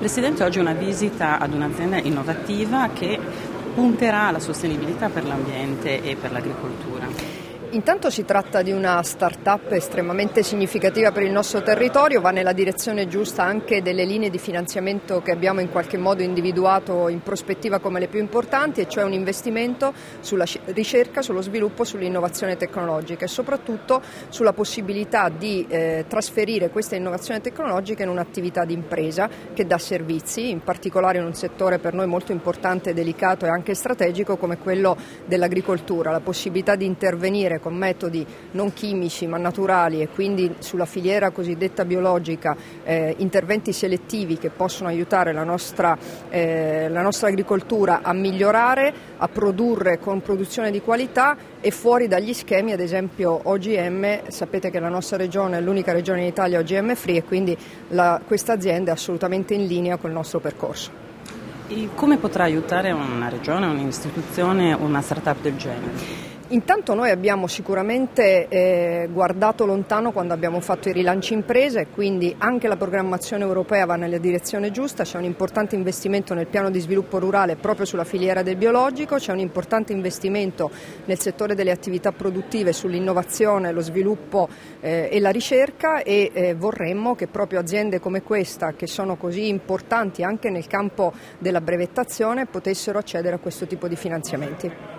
Presidente, oggi una visita ad un'azienda innovativa che punterà alla sostenibilità per l'ambiente e per l'agricoltura. Intanto si tratta di una start-up estremamente significativa per il nostro territorio, va nella direzione giusta anche delle linee di finanziamento che abbiamo in qualche modo individuato in prospettiva come le più importanti, e cioè un investimento sulla ricerca, sullo sviluppo, sull'innovazione tecnologica e soprattutto sulla possibilità di trasferire questa innovazione tecnologica in un'attività di impresa che dà servizi, in particolare in un settore per noi molto importante, delicato e anche strategico come quello dell'agricoltura, la possibilità di intervenire con metodi non chimici ma naturali e quindi sulla filiera cosiddetta biologica, interventi selettivi che possono aiutare la nostra agricoltura a migliorare, a produrre con produzione di qualità e fuori dagli schemi, ad esempio OGM. Sapete che la nostra regione è l'unica regione in Italia OGM free e quindi questa azienda è assolutamente in linea con il nostro percorso. E come potrà aiutare una regione, un'istituzione, una startup del genere? Intanto noi abbiamo sicuramente guardato lontano quando abbiamo fatto i rilanci imprese e quindi anche la programmazione europea va nella direzione giusta. C'è un importante investimento nel piano di sviluppo rurale proprio sulla filiera del biologico, c'è un importante investimento nel settore delle attività produttive, sull'innovazione, lo sviluppo e la ricerca e vorremmo che proprio aziende come questa, che sono così importanti anche nel campo della brevettazione, potessero accedere a questo tipo di finanziamenti.